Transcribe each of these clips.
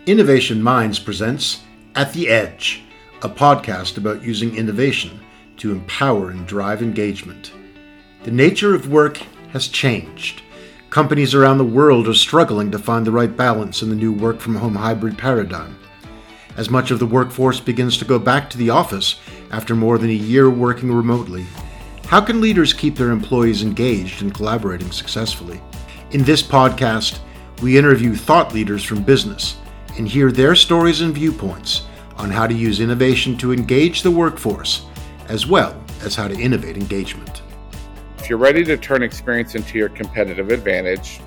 Innovation Minds presents At the Edge, a podcast about using innovation to empower and drive engagement. The nature of work has changed. Companies around the world are struggling to find the right balance in the new work-from-home hybrid paradigm. As much of the workforce begins to go back to the office after more than a year working remotely, how can leaders keep their employees engaged and collaborating successfully? In this podcast, we interview thought leaders from business and hear their stories and viewpoints on how to use innovation to engage the workforce, as well as how to innovate engagement. If you're ready to turn experience into your competitive advantage,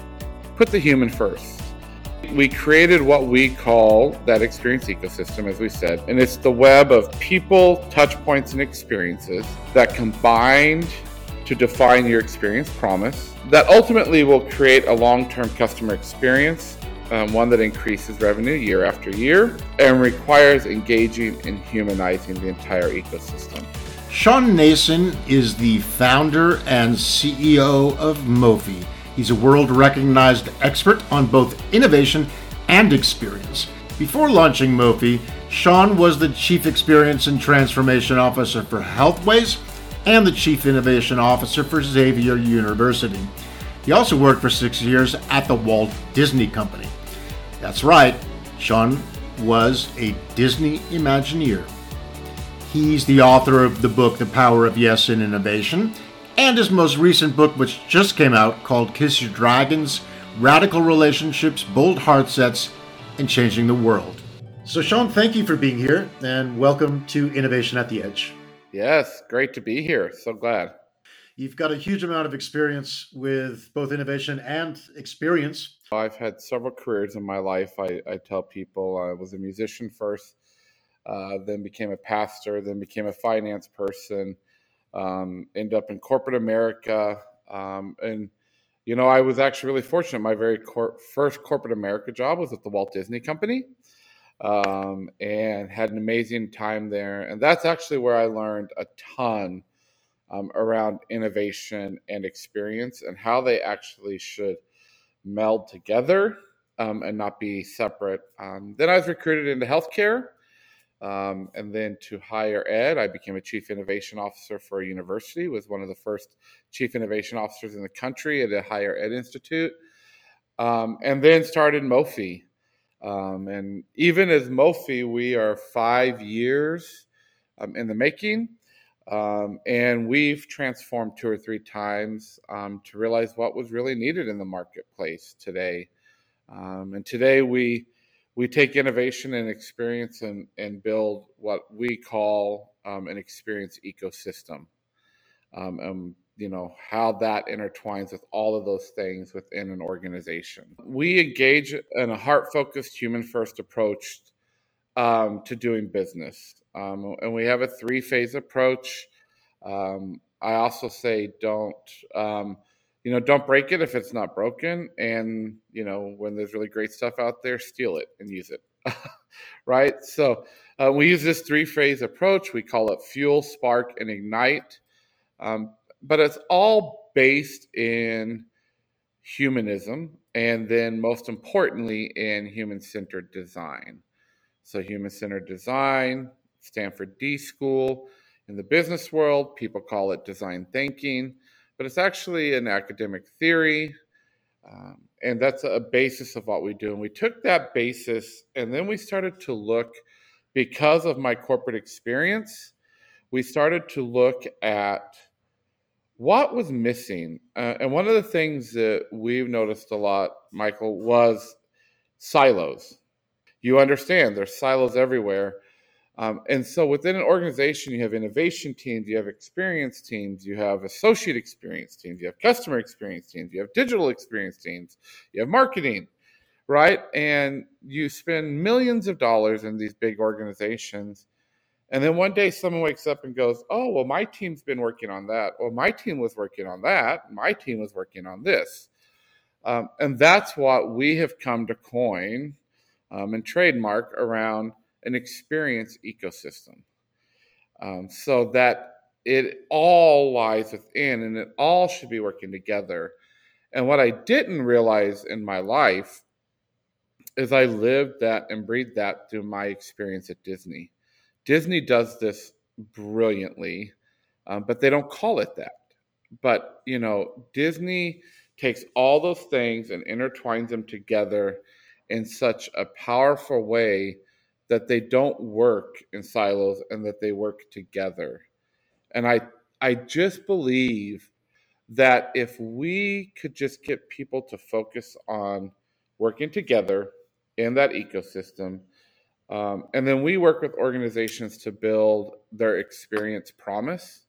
put the human first. We created what we call that experience ecosystem, as we said, and it's the web of people, touch points, and experiences that combined to define your experience promise that ultimately will create a long-term customer experience, one that increases revenue year after year and requires engaging and humanizing the entire ecosystem. Sean Nason is the founder and CEO of Mofi. He's a world-recognized expert on both innovation and experience. Before launching Mofi, Sean was the Chief Experience and Transformation Officer for Healthways and the Chief Innovation Officer for Xavier University. He also worked for 6 years at the Walt Disney Company. That's right, Sean was a Disney Imagineer. He's the author of the book The Power of Yes in Innovation, and his most recent book, which just came out, called Kiss Your Dragons, Radical Relationships, Bold Heart Sets, and Changing the World. So Sean, thank you for being here, and welcome to Innovation at the Edge. Yes, great to be here. So glad. You've got a huge amount of experience with both innovation and experience. I've had several careers in my life. I tell people I was a musician first, then became a pastor, then became a finance person, ended up in corporate America. And, you know, I was actually really fortunate. My very first corporate America job was at the Walt Disney Company, and had an amazing time there. And that's actually where I learned a ton around innovation and experience and how they actually should meld together and not be separate. Then I was recruited into healthcare, and then to higher ed. I became a chief innovation officer for a university, was one of the first chief innovation officers in the country at a higher ed institute, and then started Mofi. And even as Mofi, we are 5 years in the making. And we've transformed 2 or 3 times to realize what was really needed in the marketplace today. And today we take innovation and experience and build what we call an experience ecosystem. You know, how that intertwines with all of those things within an organization. We engage in a heart-focused, human-first approach to doing business. And we have a 3-phase approach. I also say don't break it if it's not broken. And, you know, when there's really great stuff out there, steal it and use it. Right? So we use this 3-phase approach. We call it fuel, spark, and ignite. But it's all based in humanism, and then most importantly in human-centered design. So human-centered design, Stanford D School. In the business world, people call it design thinking, but it's actually an academic theory, and that's a basis of what we do. And we took that basis, and then we started to look, because of my corporate experience, we started to look at what was missing. And one of the things that we've noticed a lot, Michael, was silos. You understand there's silos everywhere. And so within an organization, you have innovation teams, you have experience teams, you have associate experience teams, you have customer experience teams, you have digital experience teams, you have marketing, right? And you spend millions of dollars in these big organizations. And then one day someone wakes up and goes, oh, well, my team's been working on that. Well, my team was working on that. My team was working on this. And that's what we have come to coin and trademark around an experience ecosystem, so that it all lies within and it all should be working together. And what I didn't realize in my life is I lived that and breathed that through my experience at Disney. Disney does this brilliantly, but they don't call it that. But, Disney takes all those things and intertwines them together in such a powerful way that they don't work in silos and that they work together. And I just believe that if we could just get people to focus on working together in that ecosystem, and then we work with organizations to build their experience promise,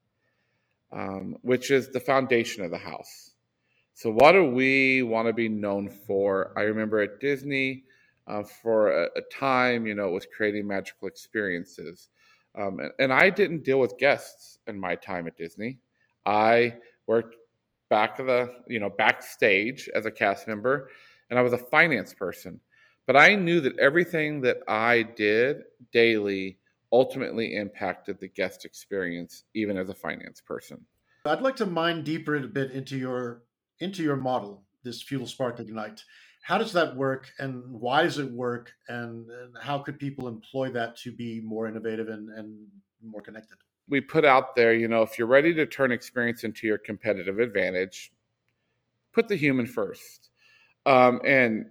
which is the foundation of the house. So, what do we want to be known for? I remember at Disney, for a time, it was creating magical experiences. And I didn't deal with guests in my time at Disney. I worked backstage as a cast member, and I was a finance person. But I knew that everything that I did daily ultimately impacted the guest experience, even as a finance person. I'd like to mine deeper a bit into your model, this Fuel Spark Ignite. How does that work, and why does it work, and how could people employ that to be more innovative and more connected? We put out there, if you're ready to turn experience into your competitive advantage, put the human first. And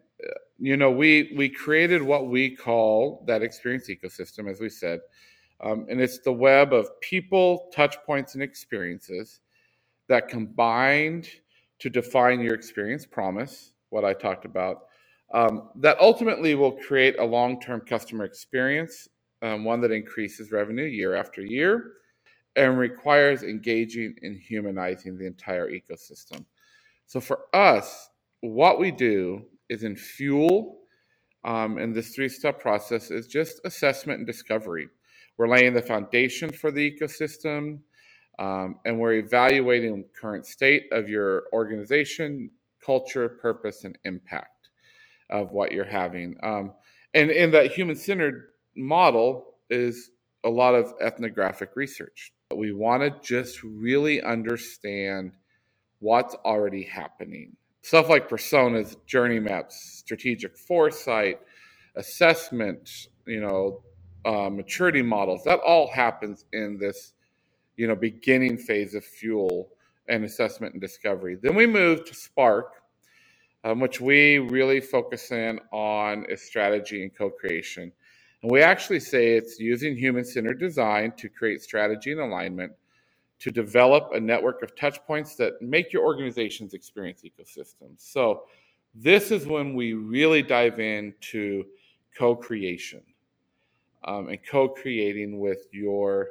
we created what we call that experience ecosystem, as we said, and it's the web of people, touch points, and experiences that combined to define your experience promise, what I talked about, that ultimately will create a long-term customer experience, one that increases revenue year after year and requires engaging and humanizing the entire ecosystem. So for us, what we do is in Fuel, and this three-step process is just assessment and discovery. We're laying the foundation for the ecosystem, and we're evaluating current state of your organization, culture, purpose, and impact of what you're having. And in that human-centered model is a lot of ethnographic research. We want to just really understand what's already happening. Stuff like personas, journey maps, strategic foresight, assessment, maturity models, that all happens in this, beginning phase of Fuel and assessment and discovery. Then we move to Spark, which we really focus in on is strategy and co-creation. And we actually say it's using human-centered design to create strategy and alignment to develop a network of touch points that make your organization's experience ecosystem. So this is when we really dive into co-creation, and co-creating with your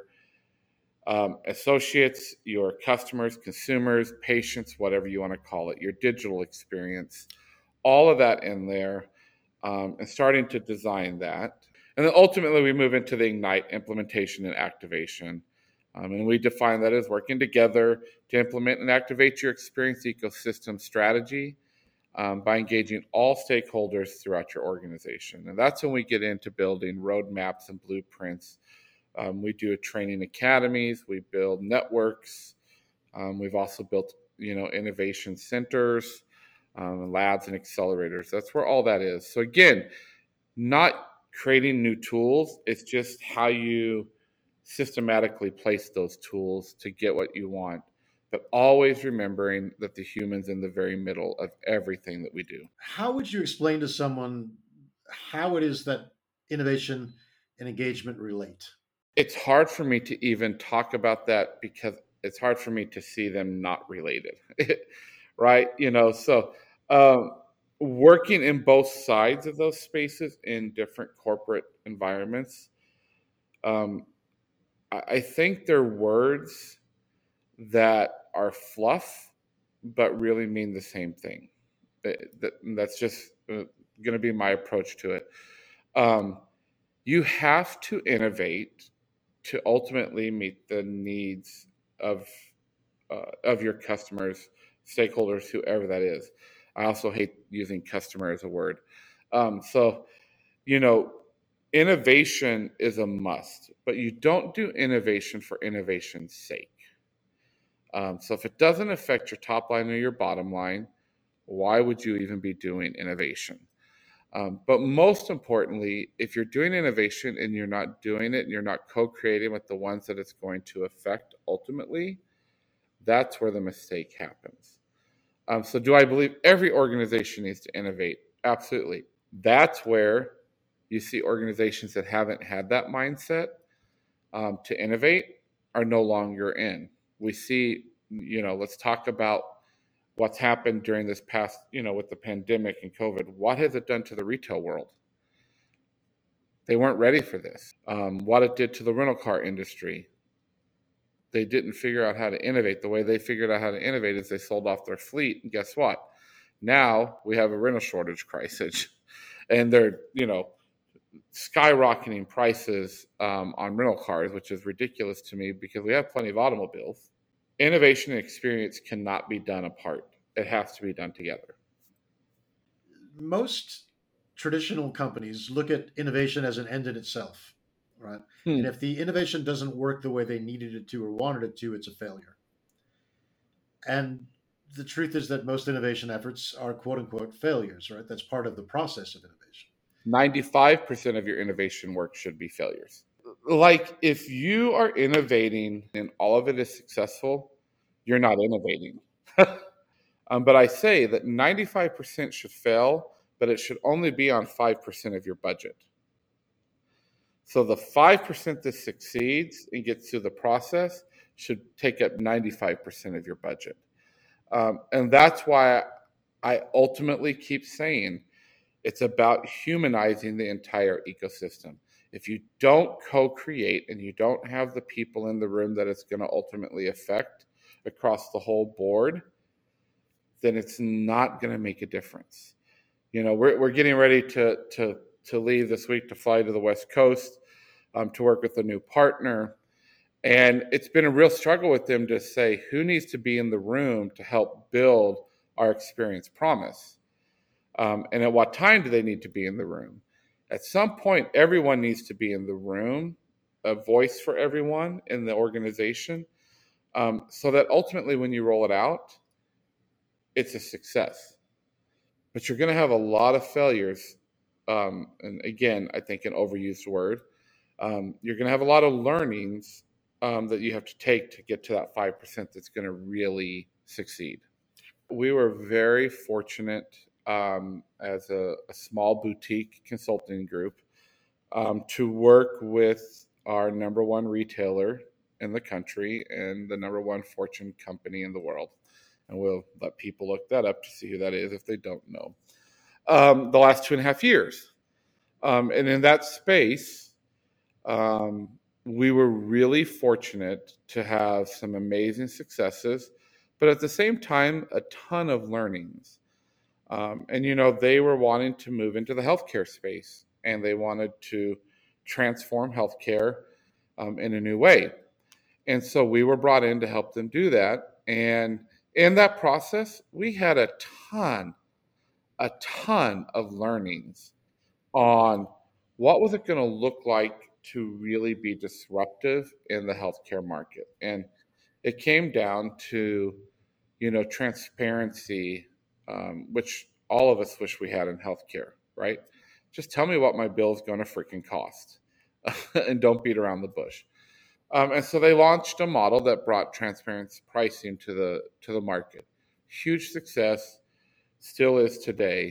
associates, your customers, consumers, patients, whatever you want to call it, your digital experience, all of that in there, and starting to design that. And then ultimately we move into the Ignite implementation and activation. And we define that as working together to implement and activate your experience ecosystem strategy, by engaging all stakeholders throughout your organization. And that's when we get into building roadmaps and blueprints. We do training academies, we build networks. We've also built, innovation centers, labs and accelerators. That's where all that is. So again, not creating new tools. It's just how you systematically place those tools to get what you want, but always remembering that the human's in the very middle of everything that we do. How would you explain to someone how it is that innovation and engagement relate? It's hard for me to even talk about that because it's hard for me to see them not related, right? So working in both sides of those spaces in different corporate environments, I think they're words that are fluff, but really mean the same thing. That's just going to be my approach to it. You have to innovate to ultimately meet the needs of your customers, stakeholders, whoever that is. I also hate using customer as a word. So, innovation is a must, but you don't do innovation for innovation's sake. So if it doesn't affect your top line or your bottom line, why would you even be doing innovation? But most importantly, if you're doing innovation and you're not doing it and you're not co-creating with the ones that it's going to affect ultimately, that's where the mistake happens. So do I believe every organization needs to innovate? Absolutely. That's where you see organizations that haven't had that mindset to innovate are no longer in. We see, let's talk about what's happened during this past, with the pandemic and COVID. What has it done to the retail world? They weren't ready for this. What it did to the rental car industry. They didn't figure out how to innovate. The way they figured out how to innovate is they sold off their fleet. And guess what? Now we have a rental shortage crisis. And they're, skyrocketing prices on rental cars, which is ridiculous to me because we have plenty of automobiles. Innovation and experience cannot be done apart. It has to be done together. Most traditional companies look at innovation as an end in itself, right? And if the innovation doesn't work the way they needed it to or wanted it to, it's a failure. And the truth is that most innovation efforts are quote unquote failures, right? That's part of the process of innovation. 95% of your innovation work should be failures. Like if you are innovating and all of it is successful, you're not innovating. But I say that 95% should fail, but it should only be on 5% of your budget. So the 5% that succeeds and gets through the process should take up 95% of your budget. And that's why I ultimately keep saying it's about humanizing the entire ecosystem. If you don't co-create and you don't have the people in the room that it's going to ultimately affect across the whole board, then it's not going to make a difference. We're getting ready to leave this week to fly to the West Coast to work with a new partner. And it's been a real struggle with them to say who needs to be in the room to help build our experience promise. And at what time do they need to be in the room? At some point, everyone needs to be in the room, a voice for everyone in the organization, so that ultimately when you roll it out, it's a success. But you're going to have a lot of failures. And again, I think an overused word. You're going to have a lot of learnings that you have to take to get to that 5% that's going to really succeed. We were very fortunate as a small boutique consulting group to work with our number one retailer in the country and the number one Fortune company in the world. And we'll let people look that up to see who that is if they don't know. The last 2.5 years. And in that space, we were really fortunate to have some amazing successes, but at the same time, a ton of learnings. And they were wanting to move into the healthcare space, and they wanted to transform healthcare in a new way. And so we were brought in to help them do that. And in that process, we had a ton of learnings on what was it going to look like to really be disruptive in the healthcare market. And it came down to, transparency, which all of us wish we had in healthcare, right? Just tell me what my bill is going to freaking cost and don't beat around the bush. And so they launched a model that brought transparent pricing to the market. Huge success, still is today.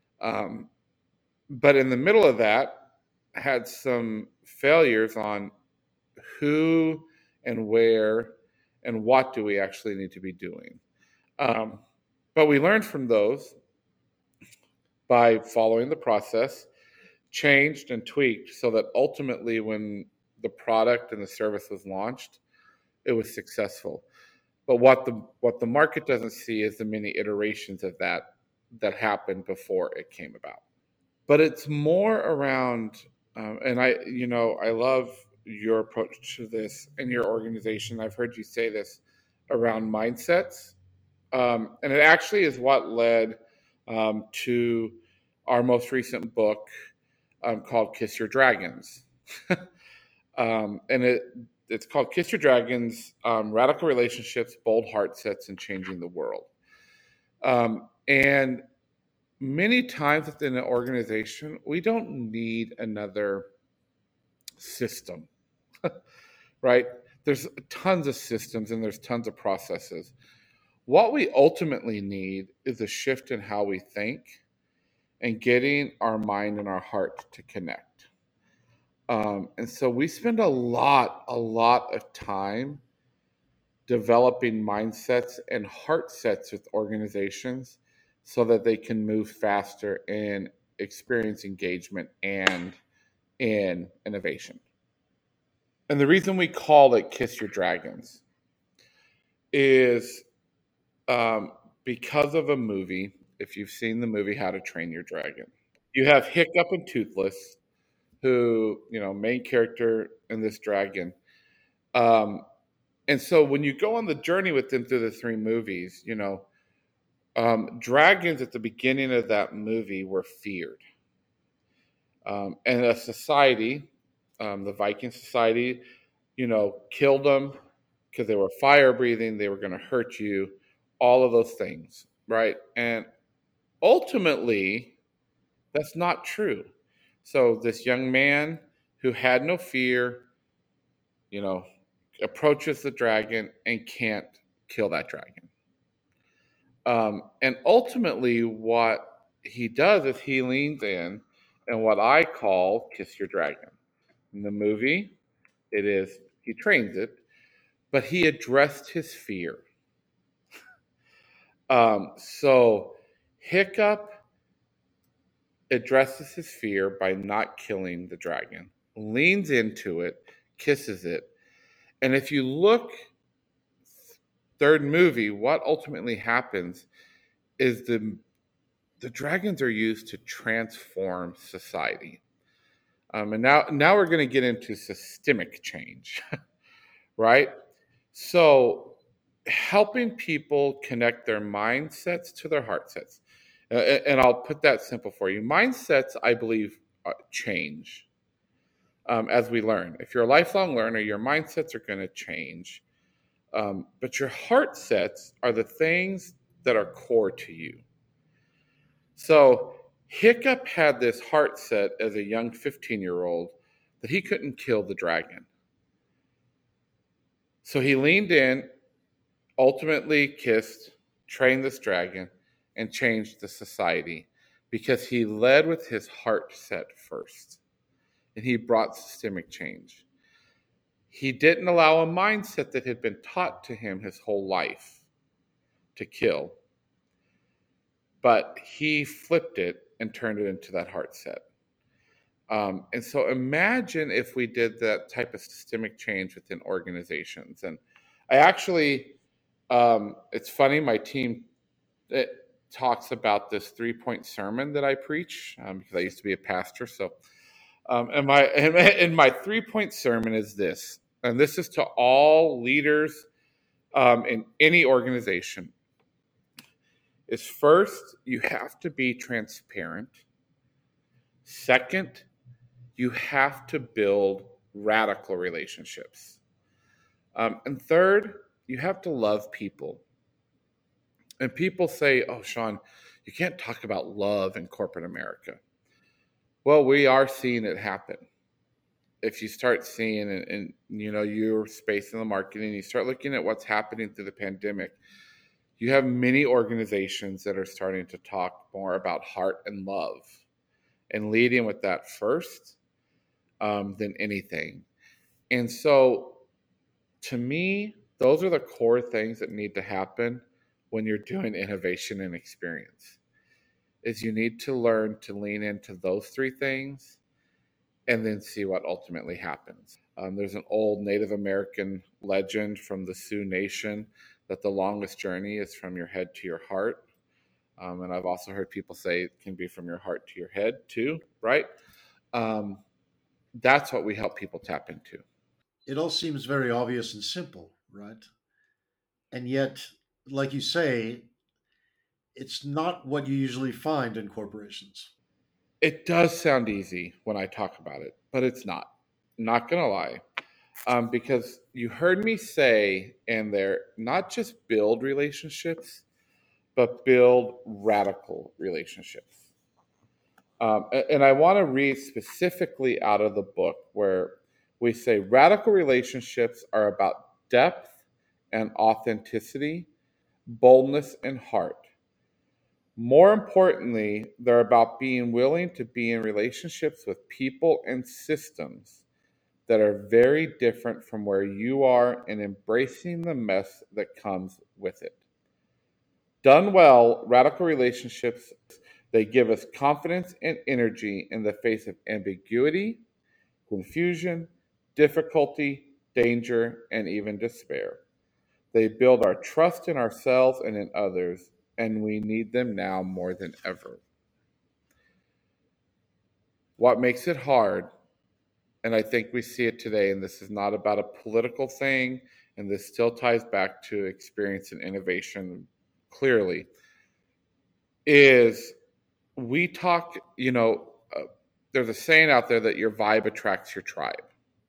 But in the middle of that, had some failures on who and where and what do we actually need to be doing. But we learned from those by following the process, changed and tweaked so that ultimately when the product and the service was launched, it was successful. But what the market doesn't see is the many iterations of that happened before it came about. But it's more around, and I love your approach to this in your organization. I've heard you say this around mindsets, and it actually is what led to our most recent book called Kiss Your Dragons. And it's called Kiss Your Dragons, Radical Relationships, Bold Heart Sets, and Changing the World. And many times within an organization, we don't need another system, right? There's tons of systems and there's tons of processes. What we ultimately need is a shift in how we think and getting our mind and our heart to connect. And so we spend a lot of time developing mindsets and heart sets with organizations so that they can move faster and experience engagement and in innovation. And the reason we call it Kiss Your Dragons is because of a movie. If you've seen the movie How to Train Your Dragon, you have Hiccup and Toothless, who, main character in this dragon. And so when you go on the journey with them through the three movies, dragons at the beginning of that movie were feared. And a society, the Viking society, killed them because they were fire breathing, they were going to hurt you, all of those things, right? And ultimately, that's not true. So this young man who had no fear, approaches the dragon and can't kill that dragon. And ultimately, what he does is he leans in and what I call Kiss Your Dragon. In the movie, he trains it, but he addressed his fear. So Hiccup addresses his fear by not killing the dragon, leans into it, kisses it. And if you look, third movie, what ultimately happens is the dragons are used to transform society. And now we're going to get into systemic change, right? So helping people connect their mindsets to their heart sets. And I'll put that simple for you. Mindsets, I believe, change as we learn. If you're a lifelong learner, your mindsets are going to change. But your heart sets are the things that are core to you. So Hiccup had this heart set as a young 15-year-old that he couldn't kill the dragon. So he leaned in, ultimately kissed, trained this dragon, and changed the society because he led with his heart set first. And he brought systemic change. He didn't allow a mindset that had been taught to him his whole life to kill, but he flipped it and turned it into that heart set. And so imagine if we did that type of systemic change within organizations. And I actually, it's funny, my team talks about this 3-point sermon that I preach because I used to be a pastor. So, and my 3-point sermon is this, and this is to all leaders in any organization. Is first, you have to be transparent. Second, you have to build radical relationships. And third, you have to love people. And people say, oh, Sean, you can't talk about love in corporate America. Well, we are seeing it happen. If you start seeing in your space in the marketing, you start looking at what's happening through the pandemic, you have many organizations that are starting to talk more about heart and love and leading with that first than anything. And so to me, those are the core things that need to happen when you're doing innovation and experience. Is you need to learn to lean into those three things and then see what ultimately happens. There's an old Native American legend from the Sioux Nation that the longest journey is from your head to your heart. And I've also heard people say it can be from your heart to your head too, right? That's what we help people tap into. It all seems very obvious and simple, right? And yet, like you say, it's not what you usually find in corporations. It does sound easy when I talk about it, but it's not. I'm not going to lie. Because you heard me say in there, not just build relationships, but build radical relationships. And I want to read specifically out of the book where we say radical relationships are about depth and authenticity, boldness and heart. More importantly, they're about being willing to be in relationships with people and systems that are very different from where you are and embracing the mess that comes with it. Done well, radical relationships, they give us confidence and energy in the face of ambiguity, confusion, difficulty, danger, and even despair. They build our trust in ourselves and in others, and we need them now more than ever. What makes it hard, and I think we see it today, and this is not about a political thing, and this still ties back to experience and innovation clearly, is we talk, there's a saying out there that your vibe attracts your tribe,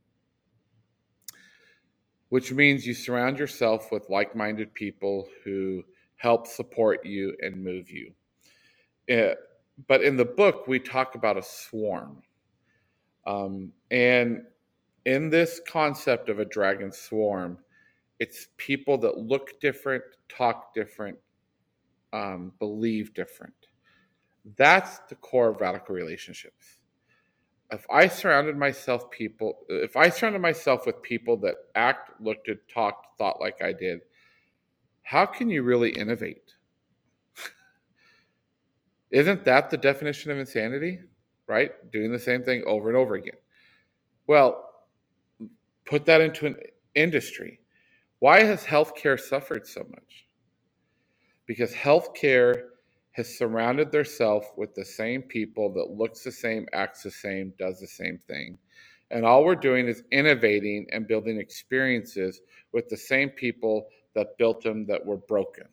which means you surround yourself with like-minded people who help support you and move you. But in the book, we talk about a swarm. And in this concept of a dragon swarm, it's people that look different, talk different, believe different. That's the core of radical relationships. If I surrounded myself with people that act, looked, talked, thought like I did, how can you really innovate? Isn't that the definition of insanity, right? Doing the same thing over and over again. Well, put that into an industry. Why has healthcare suffered so much? Because healthcare has surrounded themselves with the same people that looks the same, acts the same, does the same thing. And all we're doing is innovating and building experiences with the same people that built them that were broken.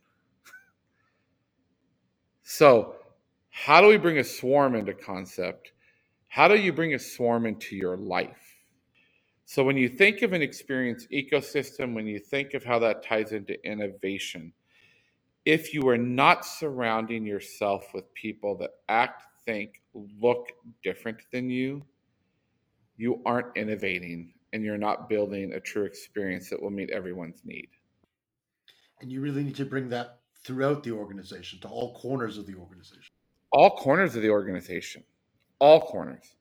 So, how do we bring a swarm into concept? How do you bring a swarm into your life? So when you think of an experience ecosystem, when you think of how that ties into innovation, if you are not surrounding yourself with people that act, think, look different than you, you aren't innovating and you're not building a true experience that will meet everyone's need. And you really need to bring that throughout the organization, to all corners of the organization. All corners of the organization, all corners.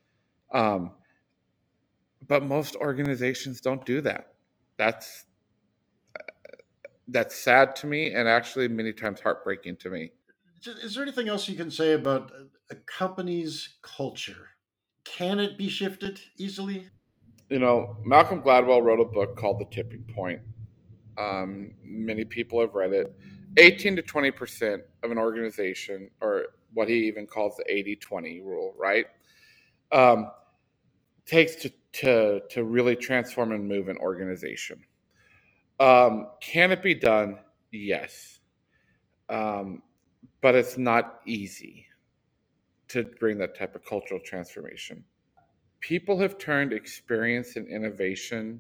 But most organizations don't do that. That's sad to me, and actually many times heartbreaking to me. Is there anything else you can say about a company's culture? Can it be shifted easily? Malcolm Gladwell wrote a book called The Tipping Point. Many people have read it. 18 to 20% of an organization, or what he even calls the 80-20 rule, right? Takes to really transform and move an organization. Can it be done? Yes. But it's not easy to bring that type of cultural transformation. People have turned experience and innovation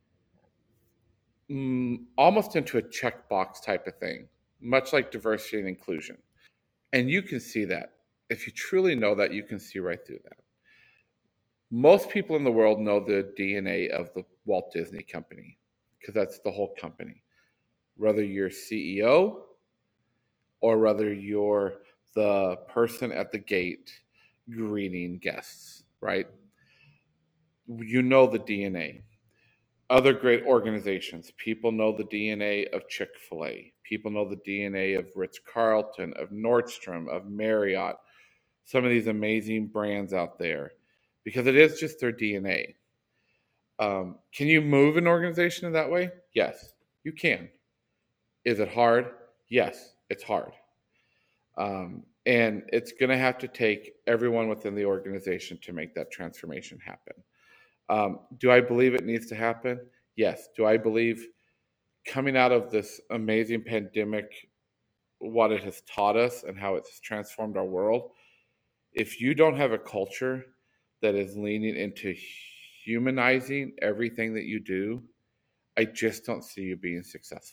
almost into a checkbox type of thing, much like diversity and inclusion. And you can see that. If you truly know that, you can see right through that. Most people in the world know the DNA of the Walt Disney Company because that's the whole company. Whether you're CEO or whether you're the person at the gate greeting guests, right? You know the DNA. Other great organizations, people know the DNA of Chick-fil-A. People know the DNA of Ritz-Carlton, of Nordstrom, of Marriott, some of these amazing brands out there, because it is just their DNA. Can you move an organization in that way? Yes, you can. Is it hard? Yes, it's hard. And it's going to have to take everyone within the organization to make that transformation happen. Do I believe it needs to happen? Yes. Do I believe coming out of this amazing pandemic, what it has taught us and how it's transformed our world? If you don't have a culture that is leaning into humanizing everything that you do, I just don't see you being successful.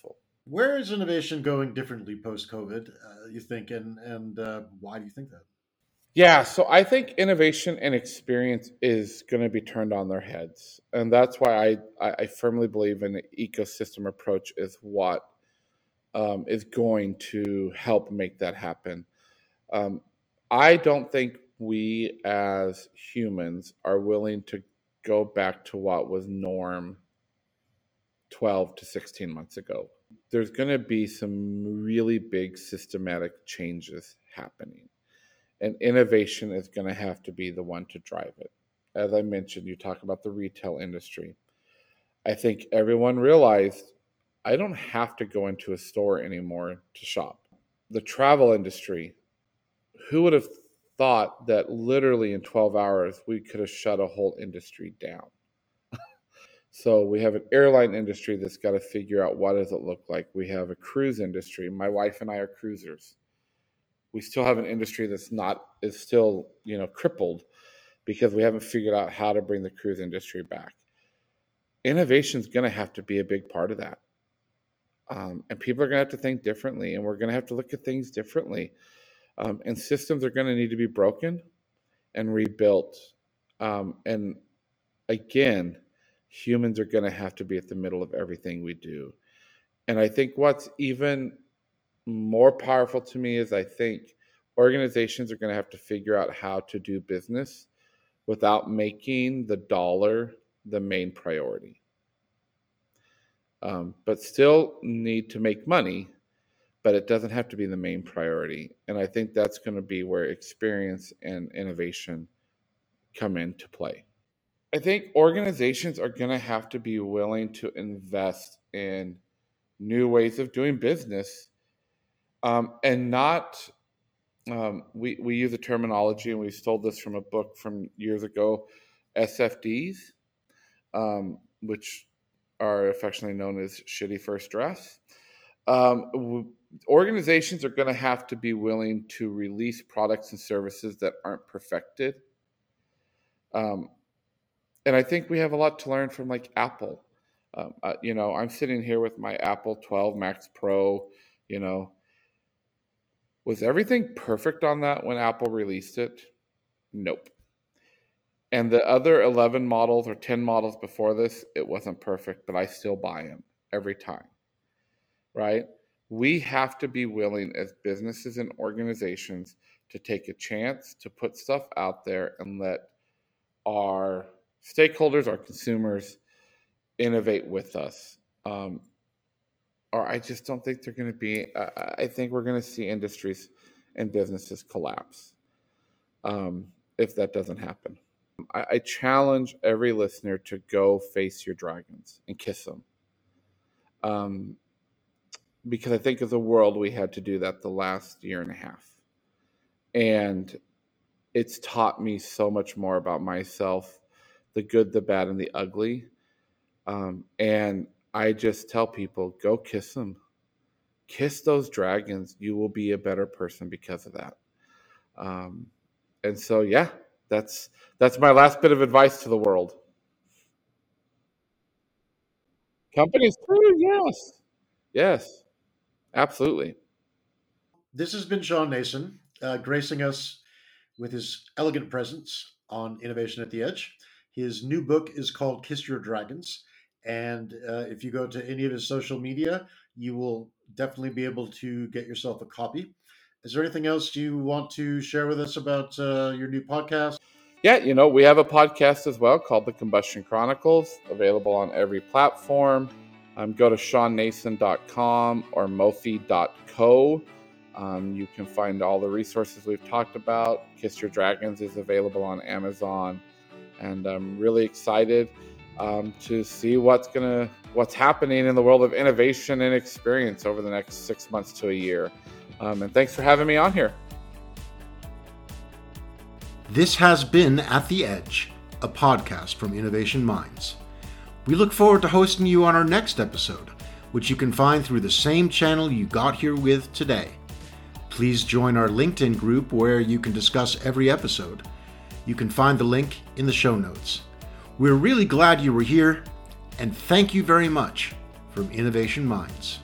Where is innovation going differently post-COVID, you think, and why do you think that? Yeah, so I think innovation and experience is going to be turned on their heads. And that's why I firmly believe an ecosystem approach is what is going to help make that happen. Um, I don't think we as humans are willing to go back to what was norm 12 to 16 months ago. There's going to be some really big systematic changes happening, and innovation is going to have to be the one to drive it. As I mentioned, you talk about the retail industry. I think everyone realized I don't have to go into a store anymore to shop. The travel industry, who would have thought that literally in 12 hours we could have shut a whole industry down? So we have an airline industry that's got to figure out what does it look like. We have a cruise industry. My wife and I are cruisers. We still have an industry is still, crippled because we haven't figured out how to bring the cruise industry back. Innovation is going to have to be a big part of that. And people are going to have to think differently, and we're going to have to look at things differently. And systems are going to need to be broken and rebuilt. And again, humans are going to have to be at the middle of everything we do. And I think what's even more powerful to me is I think organizations are going to have to figure out how to do business without making the dollar the main priority. But still need to make money, but it doesn't have to be the main priority. And I think that's going to be where experience and innovation come into play. I think organizations are going to have to be willing to invest in new ways of doing business, and not, we use a terminology, and we stole this from a book from years ago, SFDs, which are affectionately known as shitty first drafts. Organizations are going to have to be willing to release products and services that aren't perfected. And I think we have a lot to learn from like Apple. I'm sitting here with my Apple 12 Max Pro. Was everything perfect on that when Apple released it? Nope. And the other 11 models or 10 models before this, it wasn't perfect, but I still buy them every time, right? We have to be willing as businesses and organizations to take a chance to put stuff out there and let our stakeholders, our consumers, innovate with us. Or I just don't think they're going to be, I think we're going to see industries and businesses collapse if that doesn't happen. I challenge every listener to go face your dragons and kiss them. Because I think as a world, we had to do that the last year and a half. And it's taught me so much more about myself, the good, the bad, and the ugly. And I just tell people, go kiss them. Kiss those dragons. You will be a better person because of that. And so, yeah, that's my last bit of advice to the world. Companies too, yes. Yes, absolutely. This has been Sean Nason, gracing us with his elegant presence on Innovation at the Edge. His new book is called Kiss Your Dragons. And if you go to any of his social media, you will definitely be able to get yourself a copy. Is there anything else you want to share with us about your new podcast? Yeah, we have a podcast as well called The Combustion Chronicles, available on every platform. Go to seannason.com or mofi.co. You can find all the resources we've talked about. Kiss Your Dragons is available on Amazon. And I'm really excited to see what's happening in the world of innovation and experience over the next 6 months to a year. And thanks for having me on here. This has been At the Edge, a podcast from Innovation Minds. We look forward to hosting you on our next episode, which you can find through the same channel you got here with today. Please join our LinkedIn group where you can discuss every episode. You can find the link in the show notes. We're really glad you were here, and thank you very much from Innovation Minds.